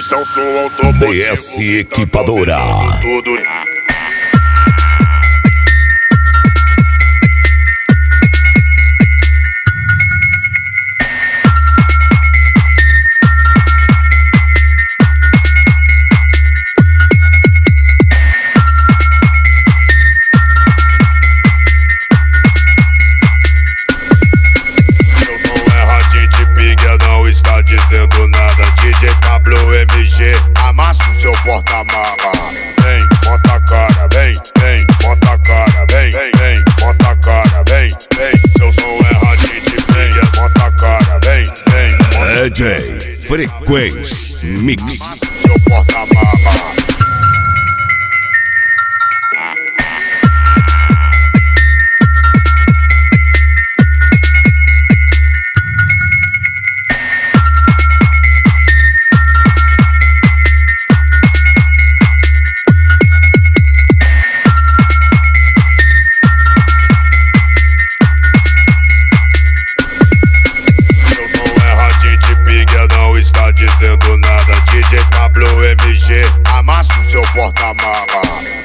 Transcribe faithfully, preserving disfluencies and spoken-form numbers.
Esse é o som automotivo. B S Equipadora. Tudo. Não está dizendo nada. D J Pablo M G, amassa o seu porta-mala. Vem, bota a cara, vem, vem, bota a cara, vem, vem, vem, bota a cara, vem, vem. Seu som é radinho de pilha, bota a cara, vem, vem. D J Frequência Mix. Amassa o seu porta-mala. Não está dizendo nada. D J Pablo M G, amassa o seu porta-mala.